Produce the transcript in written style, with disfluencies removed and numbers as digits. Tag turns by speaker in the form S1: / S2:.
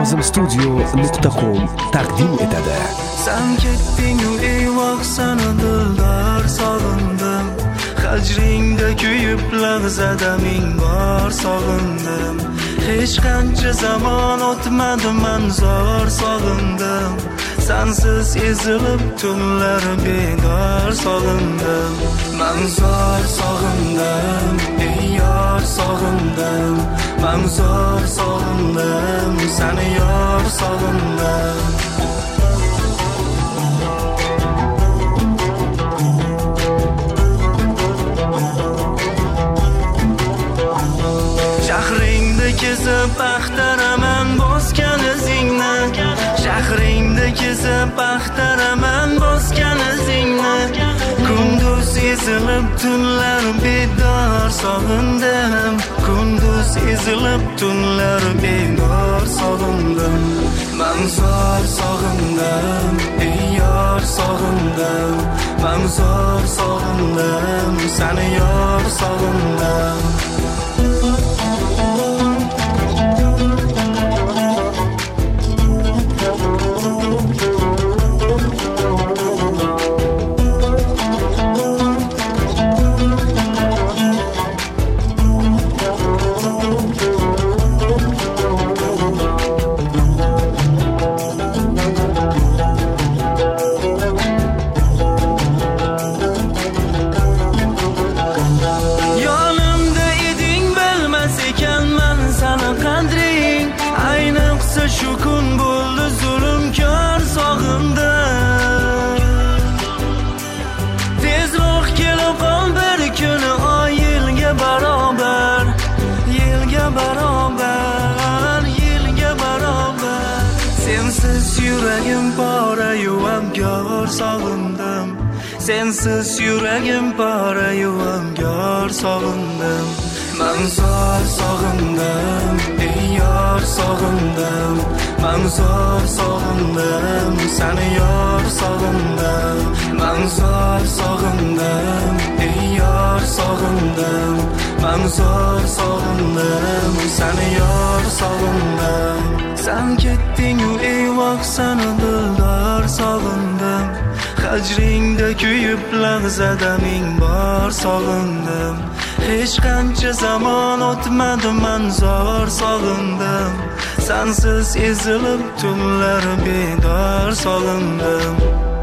S1: nozimstudio.com taqdim etadi.
S2: Sen ketding-u eyvoh sana dildor sog'indim. Hajringda kuyib lahzada ming bor sog'indim. Hech qancha zaman o'tmadi men zor sog'indim. Sensiz ezilib tunlar bedor sog'indim. Men zor sog'indim, ey yor sog'indim. Men zor sog'indim, seni yor sog'indim. Shahringda kezib baxtaraman bosgan izingni. Shahringda kezib baxtaraman bosgan izingni. Kunduz ezilib tunlar bedor sog'indim. Kunduz ezilib tunlar bedor sog'indim. Men zor sog'indim, ey yor sog'indim. Men zor sog'indim, seni yor sog'indim. Shu kun bo'ldi zulmkor sog'indim. Tezroq kelib qol bir kuni oy yilga barobar. Yilga barobar, yilga barobar. Sensiz yuragim pora-yu abgor sog'indim. Sensiz yuragim pora-yu abgor sog'indim. Men zor sog'indim, ey yor sog'indim. Men zor sog'indim, seni yor sog'indim. Men zor sog'indim, ey yor sog'indim. Men zor sog'indim, seni yor sog'indim. Sen ketding-u eyvoh sana dildor sog'indim. Hajringda kuyib lahzada ming bor sog'indim. Hech qancha zaman o'tmadi men zor sog'indim. Sensiz ezilib tunlar bedor sog'indim.